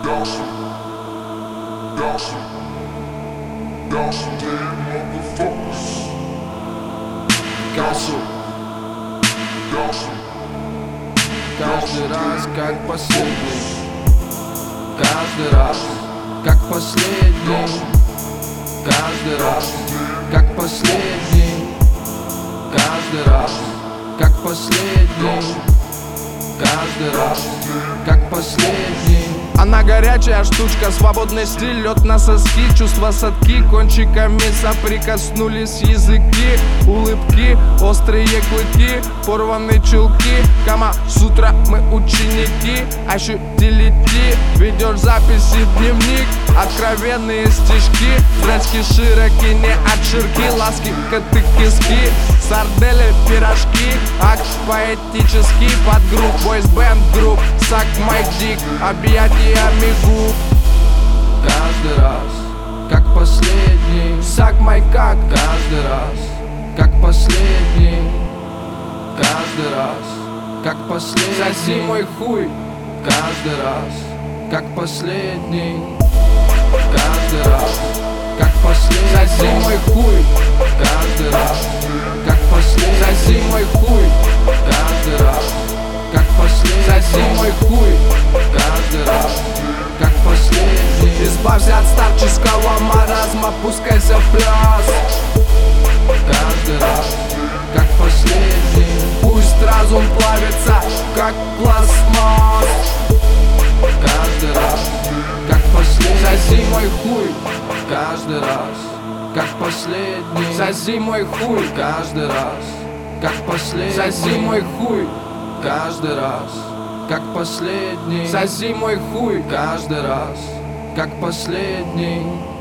Каждый раз как последний, каждый раз как последний, каждый раз как последний, каждый раз как последний, каждый раз как последний. Она горячая штучка, свободный стиль, лед на соски, чувства садки, кончиками соприкоснулись языки, улыбки, острые клыки, порванные чулки. Кама-сутра, мы ученики, ощутили ти, ведешь записи в дневник, откровенные стишки, зрачки широки, не от ширки, ласки, коты-киски, сардели, пирожки, акт поэтический, подгрупп, бойсбенд групп, сак май дик, объятиями губ. Каждый раз как последний, сак май как, каждый раз как последний, каждый раз как последний, соси мой хуй, каждый раз как последний, каждый раз как последний, соси мой хуй, каждый раз как последний, соси мой хуй, каждый раз как последний, соси мой хуй, каждый раз как последний. Избавься от старческого маразма, пускайся в пляс. Каждый раз как последний, пусть разум плавится, как пластмасс. каждый раз как последний, соси мой хуй, каждый раз как последний, соси мой хуй, каждый раз как последний, соси мой хуй, каждый раз как последний, соси мой хуй, каждый раз как последний.